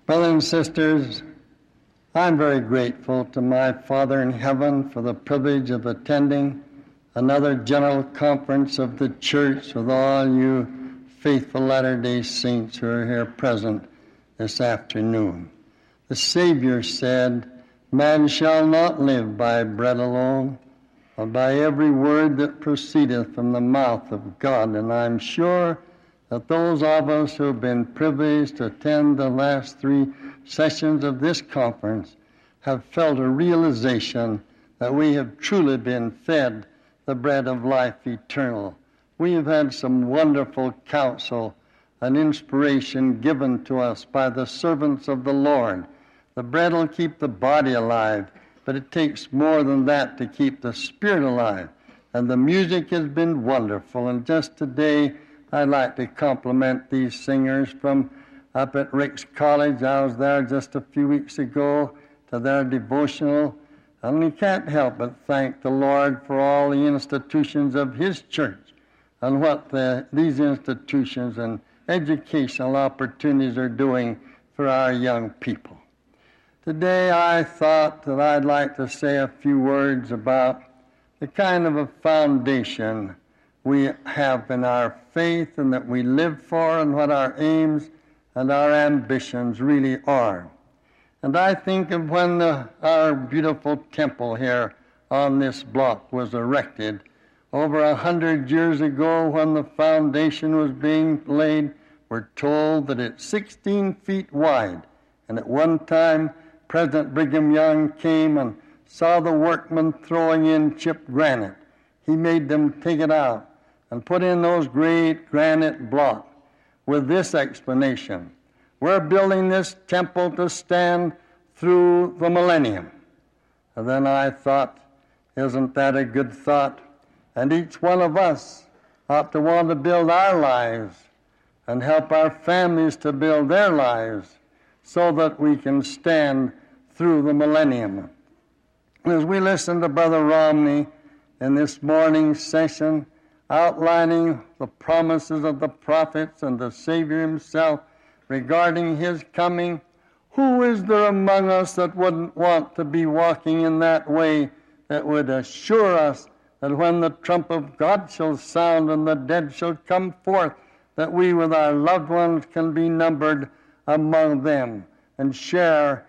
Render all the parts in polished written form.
Brothers and sisters, I'm very grateful to my Father in heaven for the privilege of attending another general conference of the church with all you faithful Latter-day Saints who are here present this afternoon. The Savior said, "Man shall not live by bread alone, but by every word that proceedeth from the mouth of God." And I'm sure that those of us who have been privileged to attend the last 3 sessions of this conference have felt a realization that we have truly been fed the bread of life eternal. We have had some wonderful counsel and inspiration given to us by the servants of the Lord. The bread will keep the body alive, but it takes more than that to keep the spirit alive. And the music has been wonderful. And just today, I'd like to compliment these singers from up at Ricks College. I was there just a few weeks ago to their devotional. And we can't help but thank the Lord for all the institutions of His church and what these institutions and educational opportunities are doing for our young people. Today I thought that I'd like to say a few words about the kind of a foundation we have in our faith and that we live for, and what our aims and our ambitions really are. And I think of when our beautiful temple here on this block was erected over 100 years ago, when the foundation was being laid. We're told that it's 16 feet wide, and at one time President Brigham Young came and saw the workmen throwing in chipped granite. He made them take it out and put in those great granite blocks with this explanation: "We're building this temple to stand through the millennium." And then I thought, isn't that a good thought? And each one of us ought to want to build our lives and help our families to build their lives so that we can stand through the millennium. As we listen to Brother Romney in this morning's session, outlining the promises of the prophets and the Savior Himself regarding His coming, who is there among us that wouldn't want to be walking in that way, that would assure us that when the trump of God shall sound and the dead shall come forth, that we with our loved ones can be numbered among them and share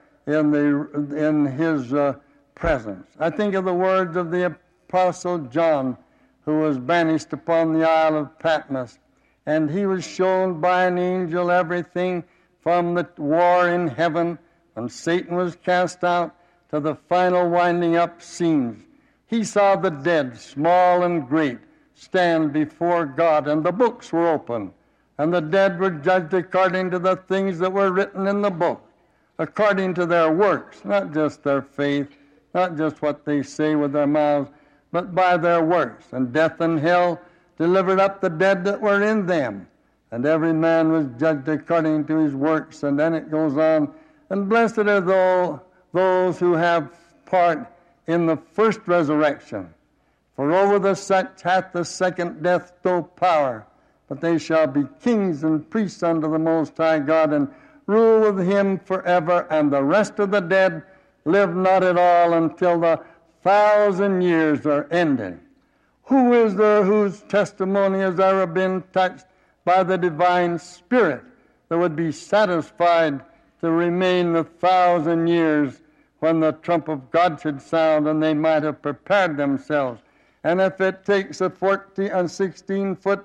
in His presence? I think of the words of the Apostle John, who was banished upon the Isle of Patmos, and he was shown by an angel everything from the war in heaven, when Satan was cast out, to the final winding up scenes. He saw the dead, small and great, stand before God, and the books were open, and the dead were judged according to the things that were written in the book, according to their works, not just their faith, not just what they say with their mouths, but by their works. And death and hell delivered up the dead that were in them, and every man was judged according to his works. And then it goes on, "And blessed are those who have part in the first resurrection. For over the such hath the second death no power, but they shall be kings and priests unto the Most High God, and rule with Him forever. And the rest of the dead live not at all until the 1,000 years are ended." Who is there whose testimony has ever been touched by the divine Spirit that would be satisfied to remain the 1,000 years when the trump of God should sound, and they might have prepared themselves? And if it takes a 14 and 16-foot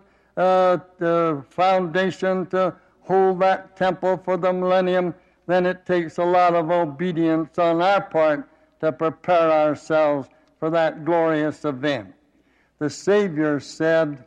foundation to hold that temple for the millennium, then it takes a lot of obedience on our part to prepare ourselves for that glorious event. The Savior said,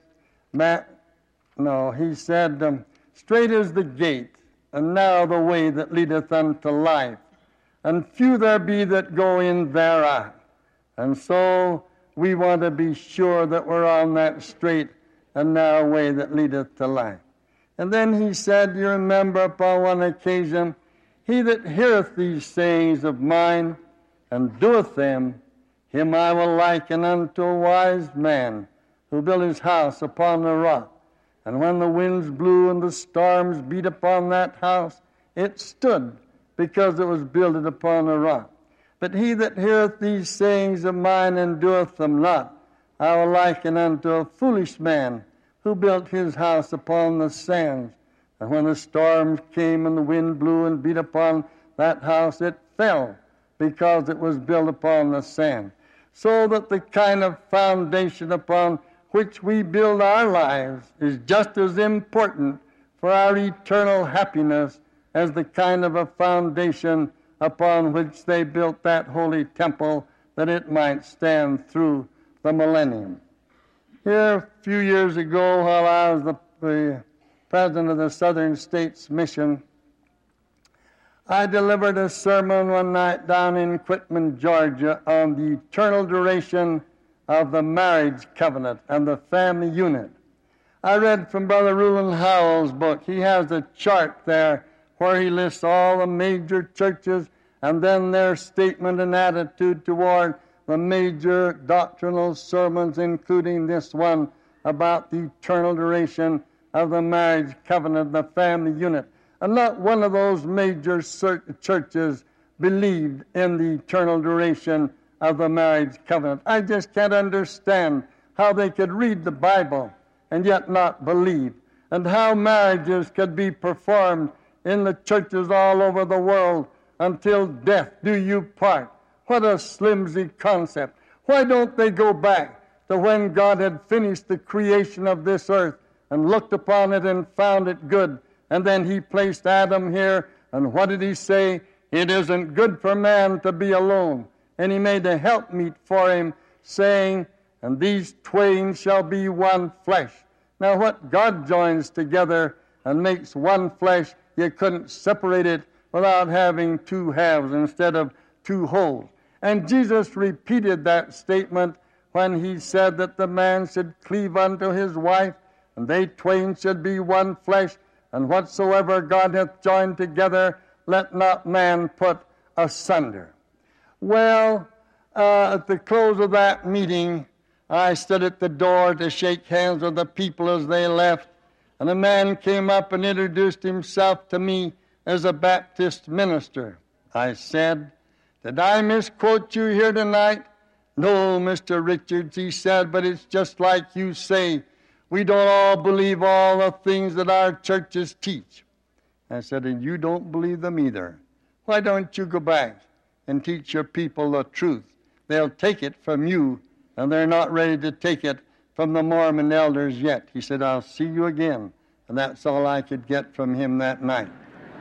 He said, "Straight is the gate, and narrow the way that leadeth unto life, and few there be that go in thereat." And so we want to be sure that we're on that straight and narrow way that leadeth to life. And then He said, you remember upon one occasion, "He that heareth these sayings of mine, and doeth them, him I will liken unto a wise man who built his house upon the rock. And when the winds blew and the storms beat upon that house, it stood, because it was builded upon a rock. But he that heareth these sayings of mine and doeth them not, I will liken unto a foolish man who built his house upon the sands. And when the storms came and the wind blew and beat upon that house, it fell, because it was built upon the sand. So that the kind of foundation upon which we build our lives is just as important for our eternal happiness as the kind of a foundation upon which they built that holy temple, that it might stand through the millennium. Here, a few years ago, while I was the president of the Southern States Mission, I delivered a sermon one night down in Quitman, Georgia, on the eternal duration of the marriage covenant and the family unit. I read from Brother Reuben Howell's book. He has a chart there where he lists all the major churches and then their statement and attitude toward the major doctrinal sermons, including this one about the eternal duration of the marriage covenant, the family unit. And not one of those major churches believed in the eternal duration of the marriage covenant. I just can't understand how they could read the Bible and yet not believe, and how marriages could be performed in the churches all over the world until death do you part. What a flimsy concept. Why don't they go back to when God had finished the creation of this earth and looked upon it and found it good, and then he placed Adam here, and what did he say? It isn't good for man to be alone. And he made a helpmeet for him, saying, and these twain shall be one flesh. Now what God joins together and makes one flesh, you couldn't separate it without having two halves instead of two wholes. And Jesus repeated that statement when he said that the man should cleave unto his wife, and they twain should be one flesh, and whatsoever God hath joined together, let not man put asunder. Well, at the close of that meeting, I stood at the door to shake hands with the people as they left, and a man came up and introduced himself to me as a Baptist minister. I said, did I misquote you here tonight? No, Mr. Richards, he said, but it's just like you say. We don't all believe all the things that our churches teach. I said, and you don't believe them either. Why don't you go back and teach your people the truth? They'll take it from you, and they're not ready to take it from the Mormon elders yet. He said, I'll see you again. And that's all I could get from him that night.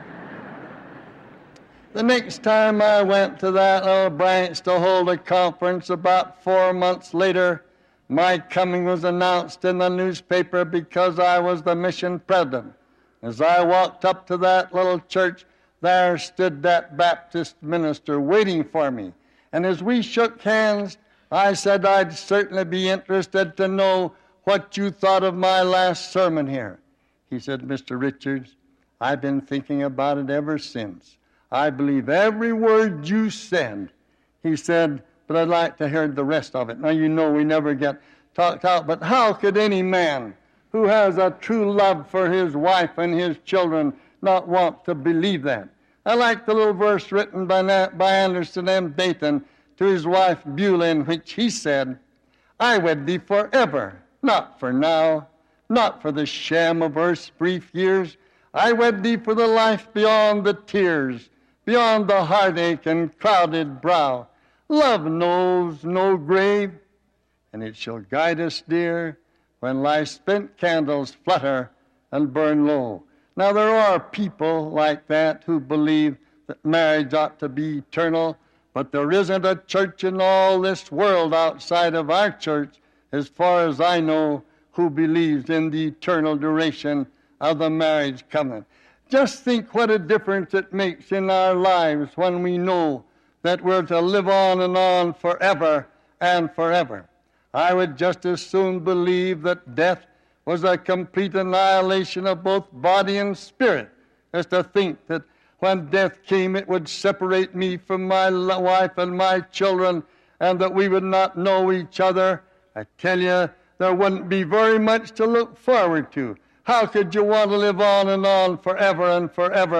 The next time I went to that little branch to hold a conference, about 4 months later, my coming was announced in the newspaper because I was the mission president. As I walked up to that little church, there stood that Baptist minister waiting for me. And as we shook hands, I said I'd certainly be interested to know what you thought of my last sermon here. He said, Mr. Richards, I've been thinking about it ever since. I believe every word you said. He said, but I'd like to hear the rest of it. Now, you know we never get talked out, but how could any man who has a true love for his wife and his children not want to believe that? I like the little verse written by Anderson M. Dayton to his wife Beulah, in which he said, I wed thee forever, not for now, not for the sham of earth's brief years. I wed thee for the life beyond the tears, beyond the heartache and clouded brow. Love knows no grave, and it shall guide us, dear, when life's spent candles flutter and burn low. Now, there are people like that who believe that marriage ought to be eternal, but there isn't a church in all this world outside of our church, as far as I know, who believes in the eternal duration of the marriage covenant. Just think what a difference it makes in our lives when we know that we're to live on and on forever and forever. I would just as soon believe that death was a complete annihilation of both body and spirit as to think that when death came it would separate me from my wife and my children and that we would not know each other. I tell you, there wouldn't be very much to look forward to. How could you want to live on and on forever and forever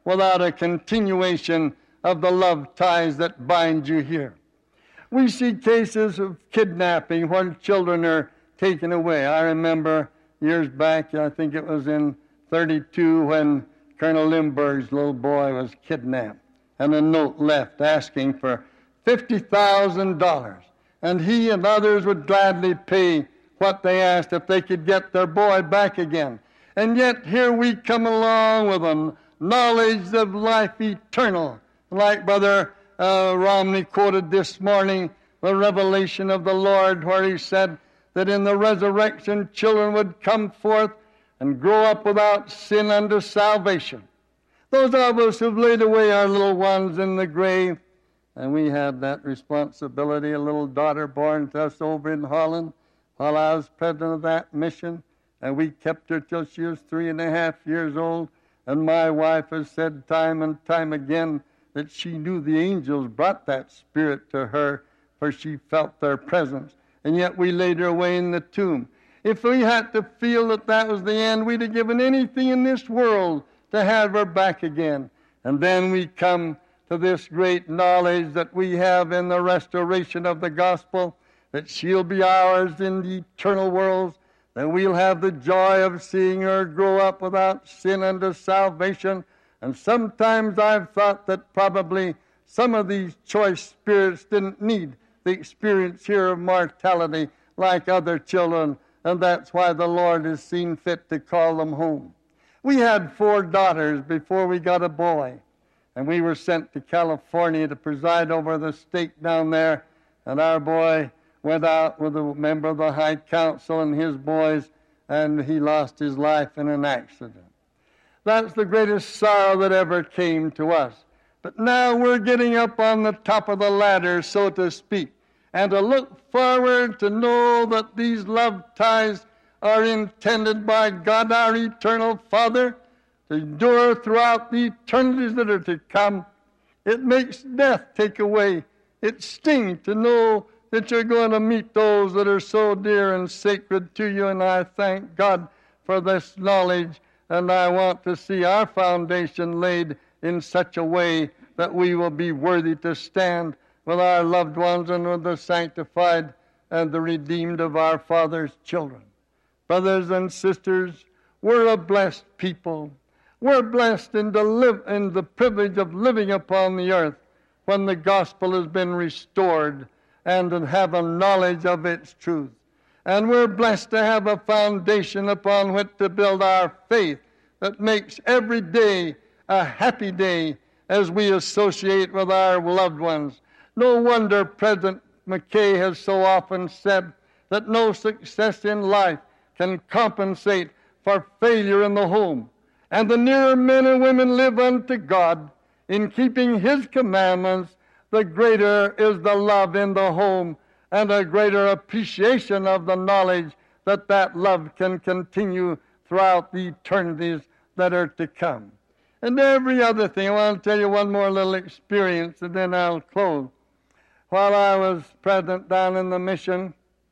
without a continuation of the love ties that bind you here. We see cases of kidnapping when children are taken away. I remember years back, I think it was in 32, when Colonel Lindbergh's little boy was kidnapped, and a note left asking for $50,000. And he and others would gladly pay what they asked if they could get their boy back again. And yet here we come along with a knowledge of life eternal, like Brother Romney quoted this morning, the revelation of the Lord, where he said that in the resurrection children would come forth and grow up without sin unto salvation. Those of us who've laid away our little ones in the grave, and we had that responsibility, a little daughter born to us over in Holland while I was president of that mission, and we kept her till she was 3.5 years old, and my wife has said time and time again that she knew the angels brought that spirit to her, for she felt their presence, and yet we laid her away in the tomb. If we had to feel that that was the end, we'd have given anything in this world to have her back again. And then we come to this great knowledge that we have in the restoration of the gospel, that she'll be ours in the eternal worlds, that we'll have the joy of seeing her grow up without sin unto salvation. And sometimes I've thought that probably some of these choice spirits didn't need the experience here of mortality like other children, and that's why the Lord has seen fit to call them home. We had 4 daughters before we got a boy, and we were sent to California to preside over the stake down there, and our boy went out with a member of the High Council and his boys, and he lost his life in an accident. That's the greatest sorrow that ever came to us. But now we're getting up on the top of the ladder, so to speak, and to look forward to know that these love ties are intended by God, our eternal Father, to endure throughout the eternities that are to come. It makes death take away. It stings to know that you're going to meet those that are so dear and sacred to you, and I thank God for this knowledge, and I want to see our foundation laid in such a way that we will be worthy to stand with our loved ones and with the sanctified and the redeemed of our Father's children. Brothers and sisters, we're a blessed people. We're blessed in the privilege of living upon the earth when the gospel has been restored and to have a knowledge of its truth. And we're blessed to have a foundation upon which to build our faith that makes every day a happy day as we associate with our loved ones. No wonder President McKay has so often said that no success in life can compensate for failure in the home. And the nearer men and women live unto God in keeping His commandments, the greater is the love in the home and a greater appreciation of the knowledge that that love can continue throughout the eternities that are to come. And every other thing, I want to tell you one more little experience and then I'll close. While I was president down in the mission,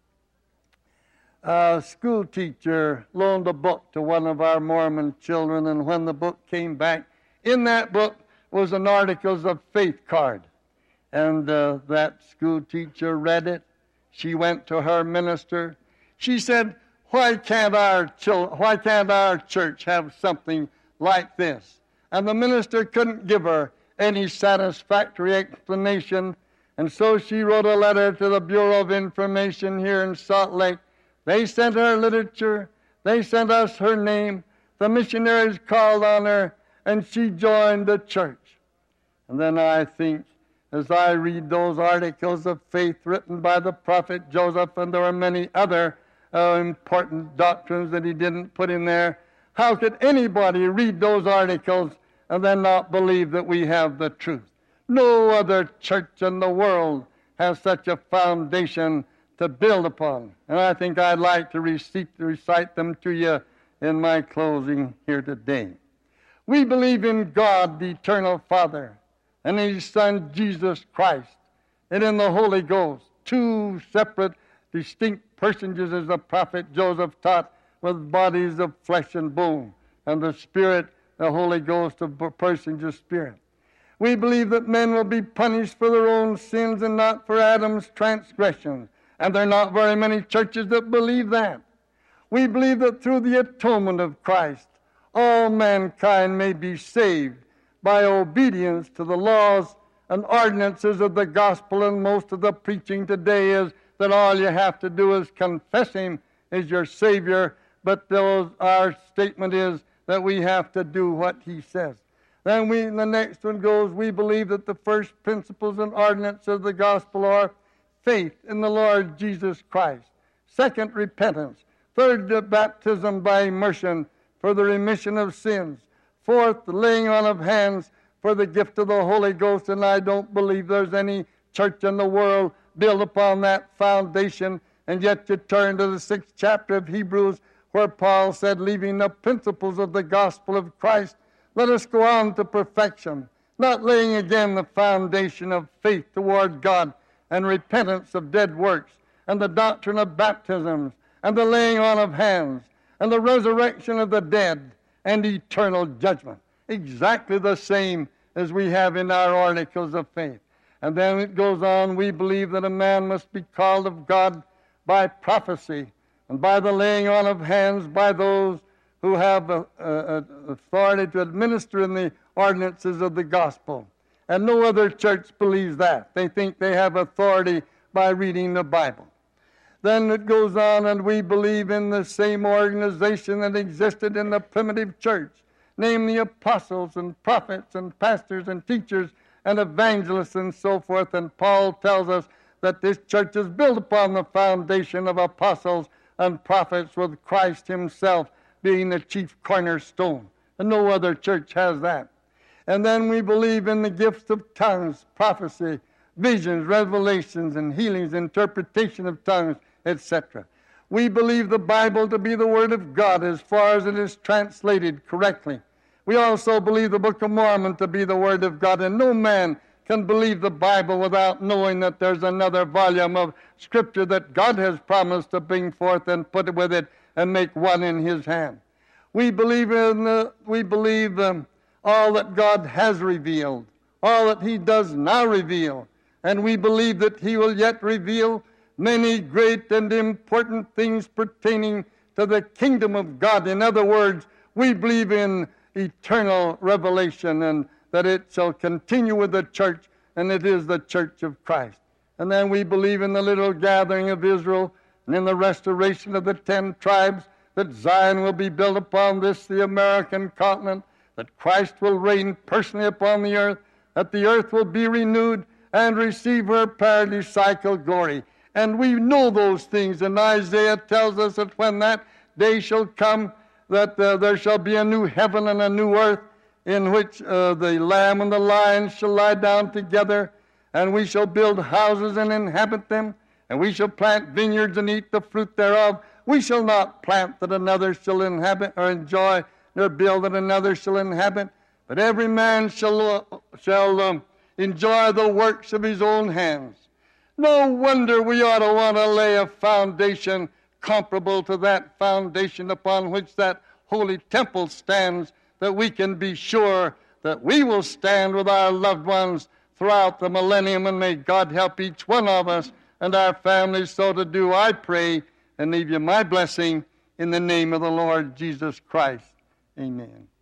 a school teacher loaned a book to one of our Mormon children, and when the book came back, in that book was an Articles of Faith card. And that school teacher read it. She went to her minister. She said, why can't our church have something like this? And the minister couldn't give her any satisfactory explanation, and so she wrote a letter to the Bureau of Information here in Salt Lake. They sent her literature. They sent us her name. The missionaries called on her, and she joined the church. And then I think, as I read those articles of faith written by the prophet Joseph, and there were many other important doctrines that he didn't put in there, how could anybody read those articles and then not believe that we have the truth? No other church in the world has such a foundation to build upon. And I think I'd like to recite them to you in my closing here today. We believe in God, the eternal Father, and in His Son, Jesus Christ, and in the Holy Ghost, 2 separate, distinct personages, as the prophet Joseph taught, with bodies of flesh and bone, and the Spirit the Holy Ghost of persons of spirit. We believe that men will be punished for their own sins and not for Adam's transgressions. And there are not very many churches that believe that. We believe that through the atonement of Christ, all mankind may be saved by obedience to the laws and ordinances of the gospel. And most of the preaching today is that all you have to do is confess Him as your Savior, but our statement is that we have to do what He says. Then the next one goes, we believe that the first principles and ordinances of the gospel are faith in the Lord Jesus Christ. Second, repentance. Third, baptism by immersion for the remission of sins. Fourth, the laying on of hands for the gift of the Holy Ghost. And I don't believe there's any church in the world built upon that foundation. And yet you turn to the 6th chapter of Hebrews, where Paul said, leaving the principles of the gospel of Christ, let us go on to perfection, not laying again the foundation of faith toward God and repentance of dead works and the doctrine of baptisms and the laying on of hands and the resurrection of the dead and eternal judgment. Exactly the same as we have in our articles of faith. And then it goes on, we believe that a man must be called of God by prophecy and by the laying on of hands by those who have authority to administer in the ordinances of the gospel. And no other church believes that. They think they have authority by reading the Bible. Then it goes on, and we believe in the same organization that existed in the primitive church, namely apostles and prophets and pastors and teachers and evangelists and so forth. And Paul tells us that this church is built upon the foundation of apostles and prophets, with Christ Himself being the chief cornerstone. And no other church has that. And then we believe in the gifts of tongues, prophecy, visions, revelations, and healings, interpretation of tongues, etc. We believe the Bible to be the Word of God as far as it is translated correctly. We also believe the Book of Mormon to be the Word of God, and no man can believe the Bible without knowing that there's another volume of Scripture that God has promised to bring forth and put with it and make one in His hand. We believe all that God has revealed, all that He does now reveal, and we believe that He will yet reveal many great and important things pertaining to the kingdom of God. In other words, we believe in eternal revelation and that it shall continue with the church, and it is the church of Christ. And then we believe in the little gathering of Israel and in the restoration of the 10 tribes, that Zion will be built upon this, the American continent, that Christ will reign personally upon the earth, that the earth will be renewed and receive her paradisiacal glory. And we know those things, and Isaiah tells us that when that day shall come, that there shall be a new heaven and a new earth, in which the lamb and the lion shall lie down together, and we shall build houses and inhabit them, and we shall plant vineyards and eat the fruit thereof. We shall not plant that another shall inhabit or enjoy, nor build that another shall inhabit, but every man shall enjoy the works of his own hands. No wonder we ought to want to lay a foundation comparable to that foundation upon which that holy temple stands, that we can be sure that we will stand with our loved ones throughout the millennium, and may God help each one of us and our families so to do, I pray, and leave you my blessing in the name of the Lord Jesus Christ. Amen.